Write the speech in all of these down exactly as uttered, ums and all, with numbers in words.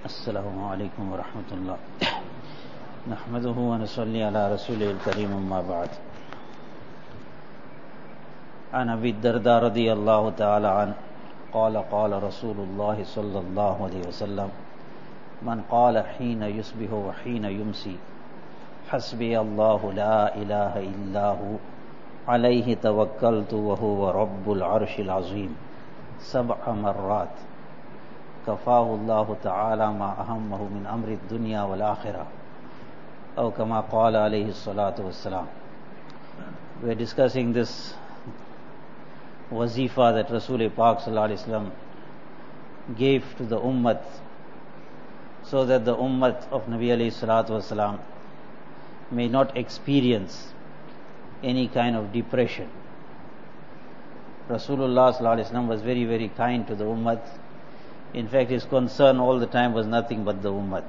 السلام عليكم ورحمة الله نحمده ونصلي على رسوله الكريم أما بعد. عن أبي الدرداء رضي الله تعالى عنه قال قال رسول الله صلى الله عليه وسلم من قال حين يصبح وحين يمسي حسبي الله لا إله إلا هو عليه توكلت وهو رب العرش العظيم سبع مرات كفاه الله تعالى ما أهمه من أمر الدنيا والآخرة أو كما قال عليه الصلاة والسلام. We are discussing this wazifa that Rasul Pak Sallallahu Alaihi Wasallam gave to the Ummat, so that the Ummat of Nabi Alayhi Salatu Wasalam may not experience any kind of depression. Rasulullah Sallallahu Alaihi Wasallam was very very kind to the Ummat. In fact, his concern all the time was nothing but the Ummat.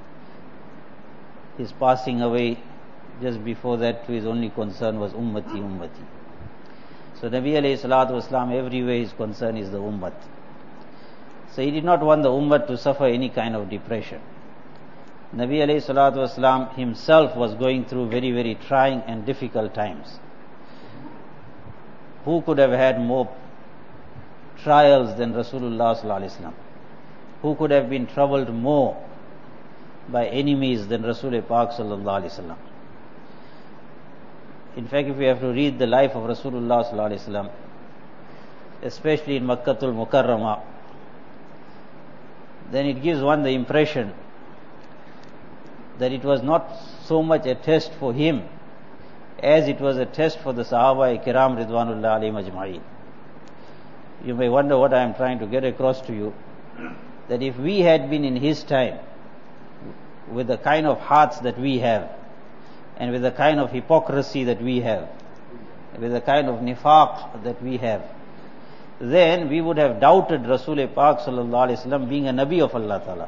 His passing away just before that, his only concern was Ummati, Ummati. So Nabi alayhi salatu wasalam, everywhere his concern is the Ummat. So he did not want the Ummat to suffer any kind of depression. Nabi alayhi salatu wasalam himself was going through very very trying and difficult times. Who could have had more trials than Rasulullah sallallahu alaihi wasallam? Who could have been troubled more by enemies than Rasul Pak sallallahu alaihi wasallam? In fact, if we have to read the life of Rasulullah sallallahu alaihi wasallam, especially in Makkatul Mukarramah, then it gives one the impression that it was not so much a test for him as it was a test for the Sahaba Kiram Ridwanullah alayhim ajma'in. You may wonder what I am trying to get across to you, that if we had been in his time with the kind of hearts that we have, and with the kind of hypocrisy that we have, with the kind of nifaq that we have, then we would have doubted Rasul Pak sallallahu alaihi wasallam being a Nabi of Allah Ta'ala.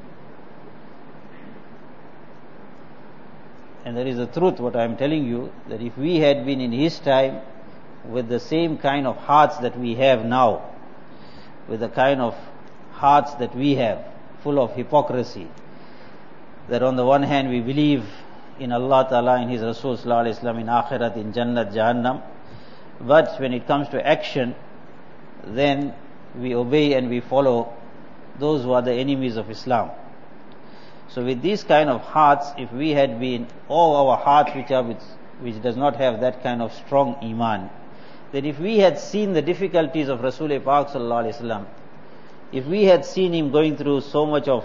And there is the truth, what I am telling you, that if we had been in his time with the same kind of hearts that we have now, with the kind of hearts that we have, full of hypocrisy, that on the one hand we believe in Allah Ta'ala, in His Rasul Sallallahu Alaihi Wasallam, in Akhirat, in Jannat, Jahannam, but when it comes to action, then we obey and we follow those who are the enemies of Islam. So with these kind of hearts, if we had been, all our hearts which are with, which does not have that kind of strong iman, that if we had seen the difficulties of Rasul Pak Sallallahu Alaihi Wasallam, if we had seen him going through so much of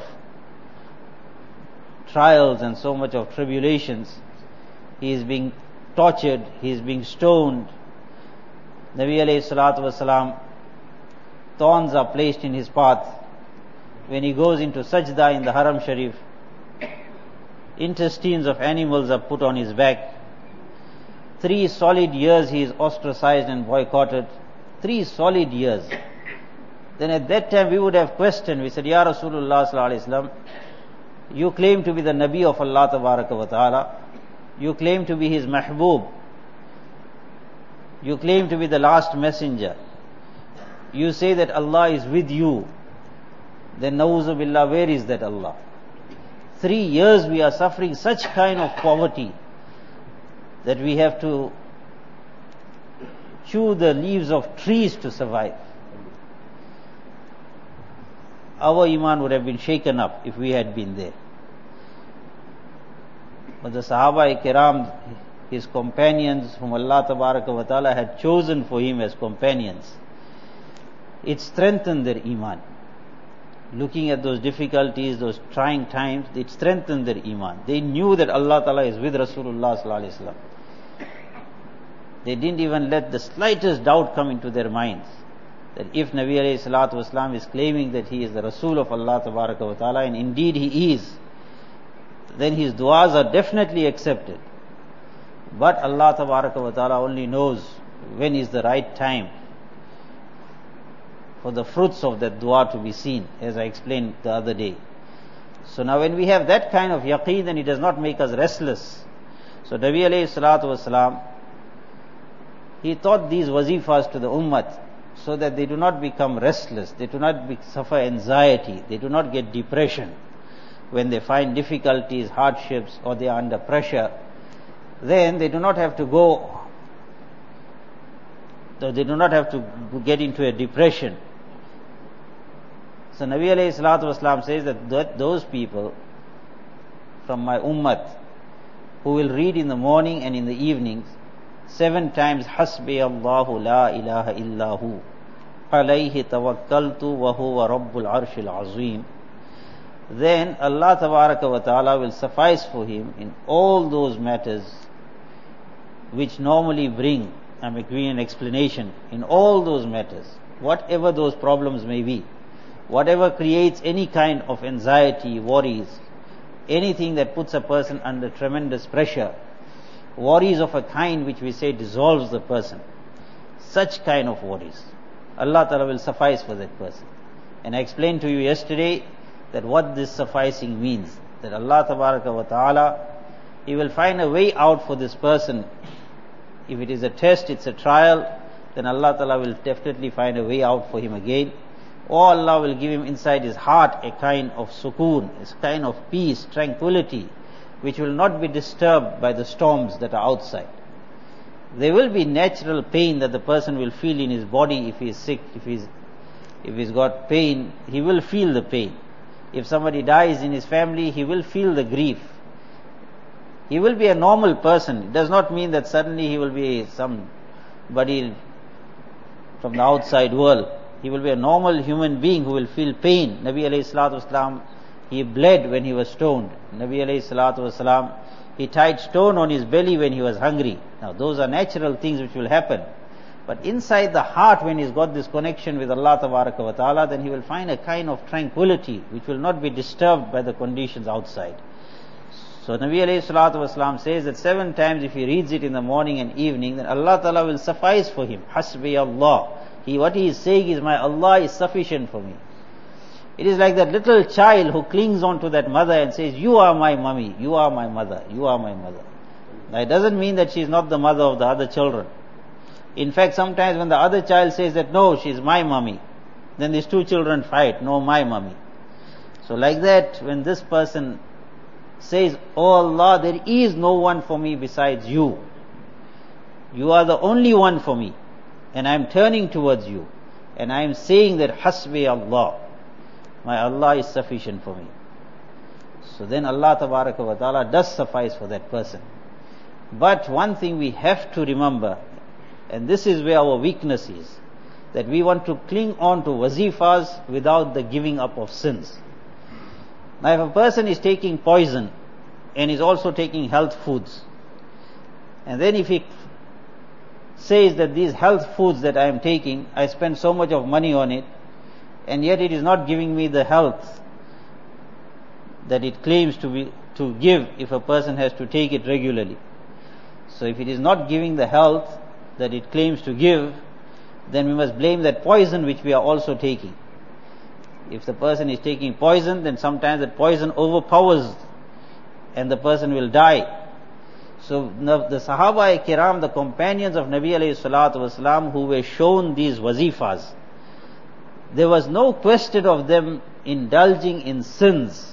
trials and so much of tribulations, he is being tortured, he is being stoned, Nabi alayhi salatu wasalam, thorns are placed in his path, when he goes into sajda in the Haram Sharif, intestines of animals are put on his back. Three solid years he is ostracized and boycotted. Three solid years. Then at that time we would have questioned, we said, Ya Rasulullah sallallahu alaihi wasallam, you claim to be the Nabi of Allah Tabaraka wa Ta'ala, you claim to be His Mahbub, you claim to be the last messenger, you say that Allah is with you, then Na'uzu Billah, where is that Allah? Three years we are suffering such kind of poverty that we have to chew the leaves of trees to survive. Our iman would have been shaken up if we had been there. But the Sahaba Kiram, his companions whom Allah Tabaraka wa Ta'ala had chosen for him as companions, it strengthened their iman. Looking at those difficulties, those trying times, it strengthened their iman. They knew that Allah Ta'ala is with Rasulullah Sallallahu Alaihi Wasallam. They didn't even let the slightest doubt come into their minds that if Nabi alayhi salatu wasalam is claiming that he is the Rasul of Allah Tabaraka wa Ta'ala, and indeed he is, then his du'as are definitely accepted. But Allah Tabaraka wa Ta'ala only knows when is the right time for the fruits of that dua to be seen, as I explained the other day. So now when we have that kind of yaqeen, then it does not make us restless. So Nabi alayhi salatu wasalam, he taught these wazifas to the ummat, so that they do not become restless, they do not be, suffer anxiety, they do not get depression. when they find difficulties, hardships, or they are under pressure, then they do not have to go, they do not have to get into a depression. So Nabi alayhi salatu wasalam says that th- those people from my ummat who will read in the morning and in the evenings seven times Hasbi Allahu la ilaha illahu alayhi tawakkaltu wa huwa rabbul arshil azim, then Allah tabaraka wa ta'ala will suffice for him in all those matters which normally bring, I'm giving an explanation, in all those matters, whatever those problems may be, whatever creates any kind of anxiety, worries, anything that puts a person under tremendous pressure, worries of a kind which we say dissolves the person, such kind of worries, Allah Ta'ala will suffice for that person. And I explained to you yesterday that what this sufficing means, that Allah Tabaraka wa Ta'ala, He will find a way out for this person. If it is a test, it's a trial, then Allah Ta'ala will definitely find a way out for him again. Or Allah will give him inside his heart a kind of sukoon, a kind of peace, tranquility, which will not be disturbed by the storms that are outside. There will be natural pain that the person will feel in his body if he is sick, if he's, if he's got pain, he will feel the pain. If somebody dies in his family, he will feel the grief. He will be a normal person. It does not mean that suddenly he will be somebody from the outside world. He will be a normal human being who will feel pain. Nabi alayhi salatu wasalam, he bled when he was stoned. Nabi alayhi salatu wasalam, he tied stone on his belly when he was hungry. Now those are natural things which will happen. But inside the heart, when he's got this connection with Allah Tabaraka wa Ta'ala, then he will find a kind of tranquility which will not be disturbed by the conditions outside. So Nabi alayhi salatu wasalam says that seven times if he reads it in the morning and evening, then Allah Ta'ala will suffice for him. Hasbi Allah. He, what he is saying is, my Allah is sufficient for me. It is like that little child who clings on to that mother and says, you are my mummy, you are my mother, you are my mother. Now it doesn't mean that she is not the mother of the other children. In fact, sometimes when the other child says that, no, she is my mummy, then these two children fight, no, my mummy. So like that, when this person says, oh Allah, there is no one for me besides you. You are the only one for me. And I am turning towards you. And I am saying that Hasbi Allah. My Allah is sufficient for me. So then Allah Tabaraka wa Ta'ala does suffice for that person. But one thing we have to remember, and this is where our weakness is, that we want to cling on to wazifas without the giving up of sins. Now if a person is taking poison and is also taking health foods, and then if he says that these health foods that I am taking, I spend so much of money on it, and yet it is not giving me the health that it claims to be to give if a person has to take it regularly. So if it is not giving the health that it claims to give, then we must blame that poison which we are also taking. If the person is taking poison, then sometimes that poison overpowers and the person will die. So the Sahaba Kiram, the companions of Nabi alayhi salatu wasalam, who were shown these wazifas, there was no question of them indulging in sins.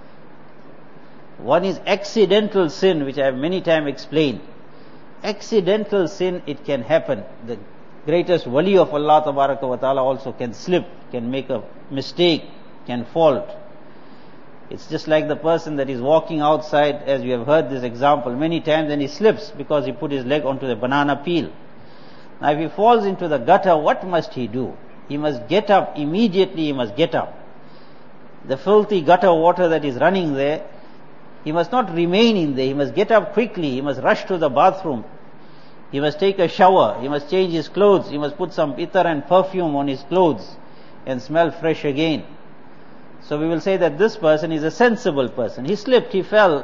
One is accidental sin, which I have many times explained. Accidental sin, it can happen. The greatest wali of Allah Tabaraka wa Ta'ala also can slip, can make a mistake, can fault. It's just like the person that is walking outside, as you have heard this example many times, and he slips because he put his leg onto the banana peel. Now if he falls into the gutter, what must he do? He must get up, immediately he must get up. The filthy gutter water that is running there, he must not remain in there, he must get up quickly, he must rush to the bathroom, he must take a shower, he must change his clothes, he must put some itar and perfume on his clothes and smell fresh again. So we will say that this person is a sensible person. He slipped, he fell,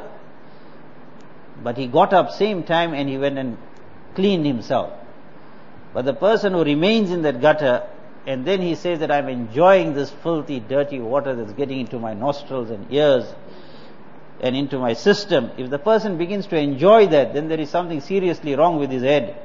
but he got up same time and he went and cleaned himself. But the person who remains in that gutter, and then he says that I'm enjoying this filthy, dirty water that's getting into my nostrils and ears and into my system. If the person begins to enjoy that, then there is something seriously wrong with his head.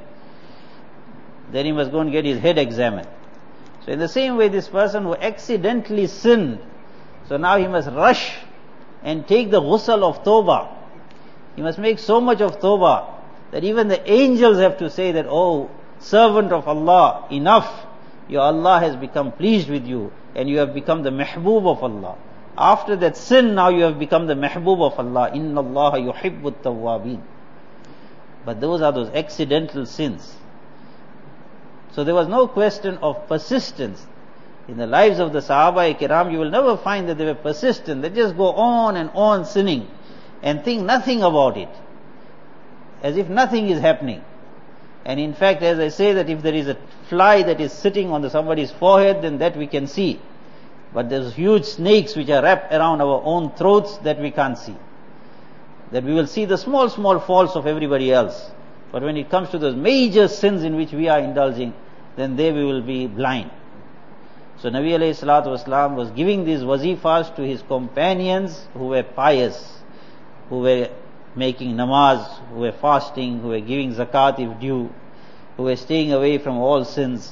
Then he must go and get his head examined. So in the same way, this person who accidentally sinned, so now he must rush and take the ghusl of tawbah. He must make so much of tawbah that even the angels have to say that, oh, servant of Allah, enough. Your Allah has become pleased with you and you have become the mehboob of Allah. After that sin, now you have become the mehboob of Allah. Inna Allah yuhibbut tawwabin. But those are those accidental sins. So there was no question of persistence. In the lives of the Sahaba Kiram, you will never find that they were persistent. They just go on and on sinning and think nothing about it, as if nothing is happening. And in fact, as I say, that if there is a fly that is sitting on the somebody's forehead, then that we can see. But there's huge snakes which are wrapped around our own throats that we can't see. That we will see the small, small faults of everybody else. But when it comes to those major sins in which we are indulging, then there we will be blind. So Nabi alayhi salatu wasalam was giving these wazifas to his companions who were pious, who were making namaz, who were fasting, who were giving zakat if due, who were staying away from all sins.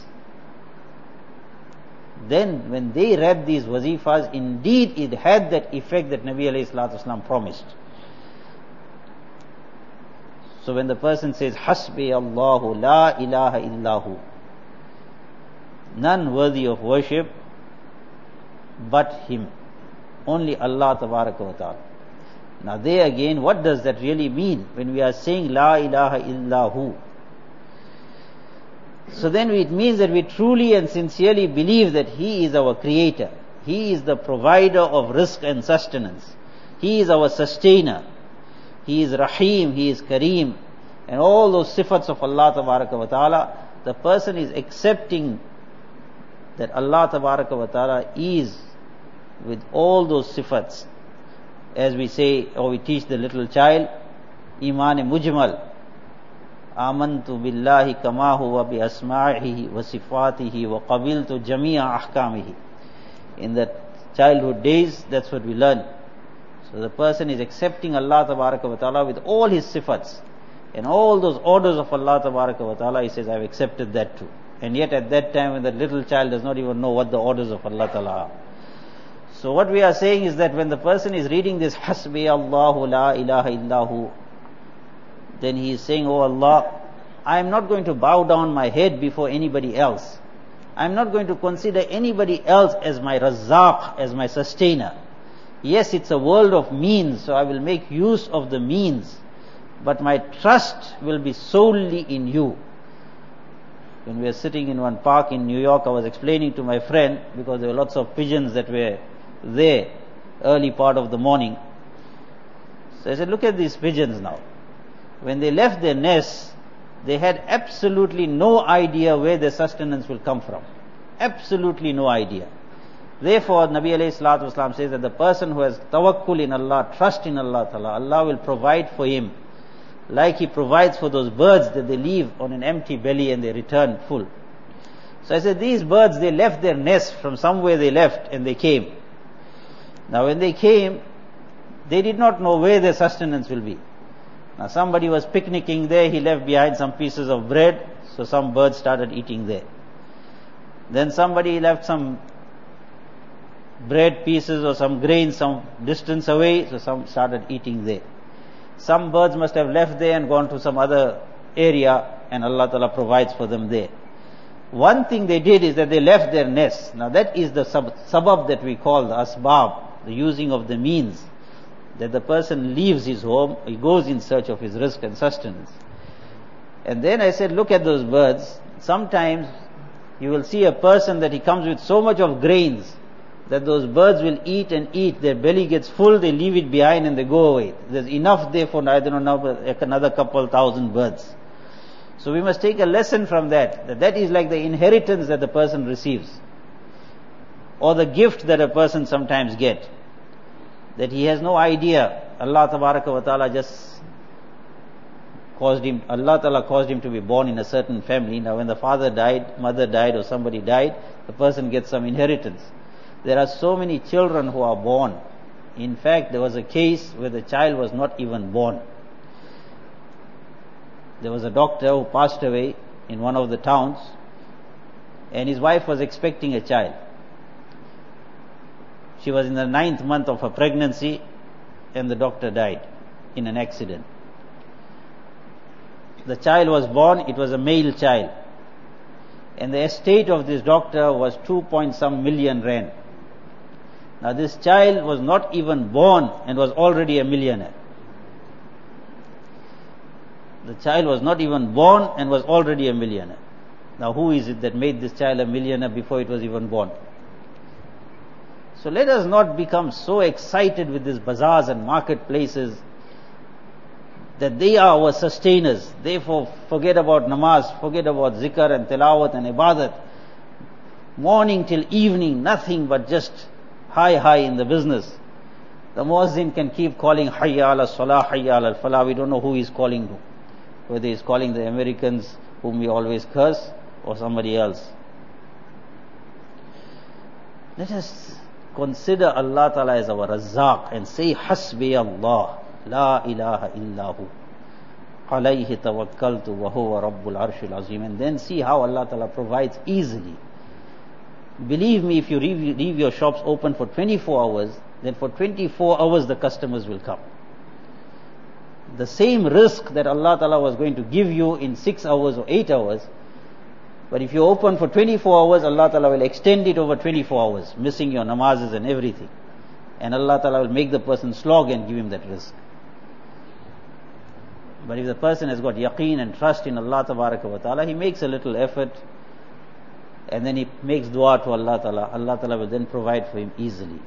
Then when they read these wazifas, indeed it had that effect that Nabi alayhi salatu wasalam promised. So when the person says, Hasbi Allahu la ilaha illahu, none worthy of worship but Him, only Allah tabaraka wa ta'ala. Now there again, what does that really mean when we are saying La ilaha illahu? So then it means that we truly and sincerely believe that He is our creator. He is the provider of rizq and sustenance. He is our sustainer. He is Rahim, He is Kareem, and all those sifats of Allah tabaraka wa ta'ala. The person is accepting that Allah tabaraka wa ta'ala is with all those sifats. As we say, or we teach the little child, Iman mujmal, Amantu billahi kama huwa bi asma'ihi wa sifatihi wa qabiltu jami'a ahkamihi. In the childhood days, that's what we learn. So the person is accepting Allah tabaraka wa ta'ala with all His sifats. And all those orders of Allah tabaraka wa ta'ala, he says, I've accepted that too. And yet at that time when the little child does not even know what the orders of Allah ta'ala are. So what we are saying is that when the person is reading this Hasbi Allahu la ilaha illahu, then he is saying, oh Allah, I am not going to bow down my head before anybody else. I am not going to consider anybody else as my Razzaq, as my sustainer. Yes, it's a world of means, so I will make use of the means. But my trust will be solely in You. When we were sitting in one park in New York, I was explaining to my friend, because there were lots of pigeons that were there early part of the morning. So I said, look at these pigeons now. When they left their nests, they had absolutely no idea where their sustenance will come from. Absolutely no idea. Therefore, Nabi alayhi salatu wasalam says that the person who has tawakkul in Allah, trust in Allah ta'ala, Allah will provide for him, like He provides for those birds that they leave on an empty belly and they return full. So I said, these birds, they left their nest from somewhere they left and they came. Now when they came, they did not know where their sustenance will be. Now somebody was picnicking there, he left behind some pieces of bread, so some birds started eating there. Then somebody left some bread pieces or some grain some distance away, so some started eating there. Some birds must have left there and gone to some other area, and Allah Ta'ala provides for them there. One thing they did is that they left their nests. Now that is the sab- sabab that we call the asbab, the using of the means. That the person leaves his home, he goes in search of his rizq and sustenance. And then I said, look at those birds. Sometimes you will see a person that he comes with so much of grains that those birds will eat and eat, their belly gets full, they leave it behind and they go away. There's enough there for, I don't know, another couple thousand birds. So we must take a lesson from that, that that is like the inheritance that the person receives, or the gift that a person sometimes gets, that he has no idea. Allah Tabaraka wa Ta'ala just caused him, Allah Ta'ala caused him to be born in a certain family. Now when the father died, mother died, or somebody died, the person gets some inheritance. There are so many children who are born. In fact, there was a case where the child was not even born. There was a doctor who passed away in one of the towns, and his wife was expecting a child. She was in the ninth month of her pregnancy, and the doctor died in an accident. The child was born, it was a male child. And the estate of this doctor was two point some million rand. Now this child was not even born and was already a millionaire. The child was not even born and was already a millionaire. Now who is it that made this child a millionaire before it was even born? So let us not become so excited with these bazaars and marketplaces that they are our sustainers. Therefore forget about namaz, forget about zikr and tilawat and ibadat. Morning till evening, nothing but just high high in the business. The muazzin can keep calling hayya ala salah, hayya ala falah. We don't know who he is calling to. Whether he is calling the Americans whom we always curse or somebody else. Let us consider Allah Ta'ala as our Razzaq and say Hasbi Allah La ilaha illahu alayhi tawakkaltu wa huwa rabbul arshil azim, and then see how Allah Ta'ala provides easily. Believe me, if you leave, leave your shops open for twenty-four hours, then for twenty-four hours the customers will come. The same risk that Allah Ta'ala was going to give you in six hours or eight hours, but if you open for twenty-four hours, Allah Ta'ala will extend it over twenty-four hours, missing your namazes and everything. And Allah Ta'ala will make the person slog and give him that risk. But if the person has got yaqeen and trust in Allah Ta'ala, he makes a little effort and then he makes dua to Allah Ta'ala. Allah Ta'ala will then provide for him easily.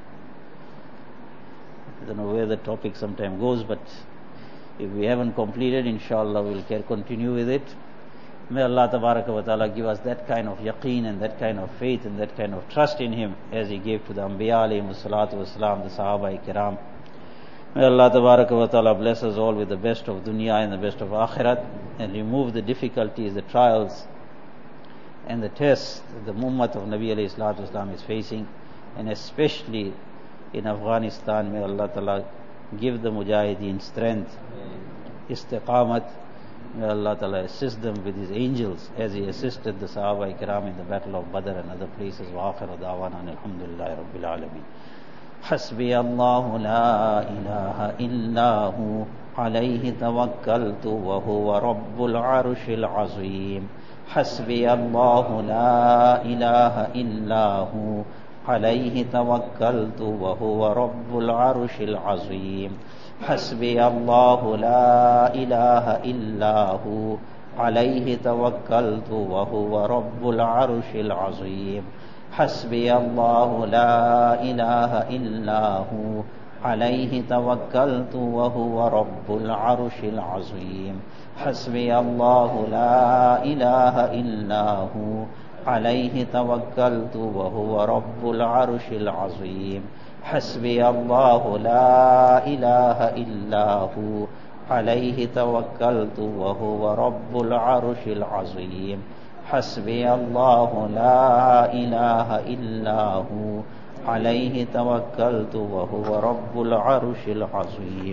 I don't know where the topic sometime goes, but if we haven't completed, inshallah we'll continue with it. May Allah Ta'ala give us that kind of yaqeen and that kind of faith and that kind of trust in Him as He gave to the Anbiya alayhi salatu wasalam, the Sahaba Kiram. May Allah Ta'ala bless us all with the best of dunya and the best of akhirat, and remove the difficulties, the trials and the tests that the Ummat of Nabi alayhi salatu wasalam is facing, and especially in Afghanistan. May Allah Ta'ala give the Mujahideen strength, istiqamat. May Allah Ta'ala assist them with His angels as He assisted the Sahaba Kiram in the battle of Badr and other places. Wa akhiru da'wana alhamdulillahi rabbil alameen. Hasbi Allahu la ilaha illahu alayhi tawakkaltu wa huwa rabbul arshil azim. Hasbi Allahu la ilaha illahu alayhi tawakkaltu wa huwa rabbul arshil azim. Hasbi Allahu la ilaha illahu alayhi tawakkaltu wa huwa rabbul arshil azim. Hasbi Allahu la ilaha illahu alayhi tawakkaltu wa huwa rabbul arshil azim. Hasbi Allahu la ilaha illahu alayhi tawakkaltu wa huwa rabbul arshil azim. Hasbi Allahu la ilaha illahu alayhi tawakkaltu wa huwa rabbul arshil azim. Hasbi Allahu la ilaha illahu alayhi tawakkaltu wa huwa rabbul arshil azim.